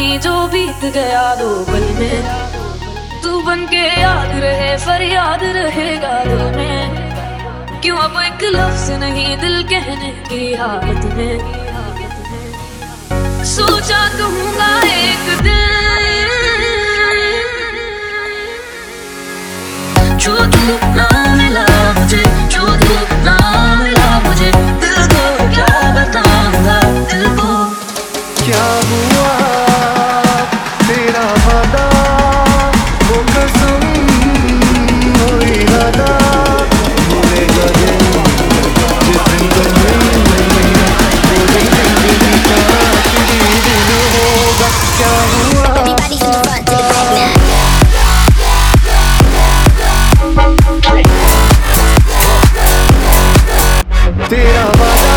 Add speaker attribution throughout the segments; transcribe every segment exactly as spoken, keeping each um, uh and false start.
Speaker 1: नहीं जो बीत गया दो पल में, तू बन के याद रहे फरियाद रहेगा दिल में। क्यों अब एक लफ्ज नहीं दिल कहने की हालत में, सोचा कहूँगा एक दिन जो तू ना मिला मुझे, जो तू ना मिला मुझे, दिल को क्या बताऊंगा दिल को।
Speaker 2: क्या हुआ तेरा वादा, वो कसम वो इरादा, भूलेगा दिल जिस दिन तुम मिले, वो दिन जिंदगी का आखिरी दिन होगा। क्या हुआ तेरा वादा,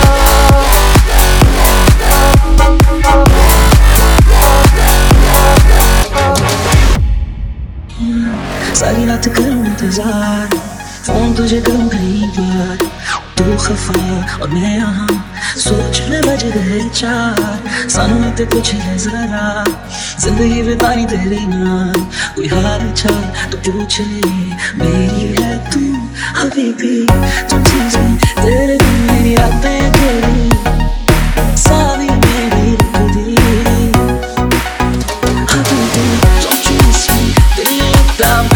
Speaker 1: सारी रात करूं इंतजार, फोन तुझे करूं कई बार, तू खफा और मैं यहाँ, सोचने बज गए चार, सानू में ते कुछ है जरा, जिंदगी बितानी तेरे नाम, कोई हाल चाल तो पूछ ले, मेरी है तू अभी भी, जो चीजें तेरे दिन मेरी रातें तेरी, सारी मेरी खुदी अभी भी, don't you see, तेरी एकदम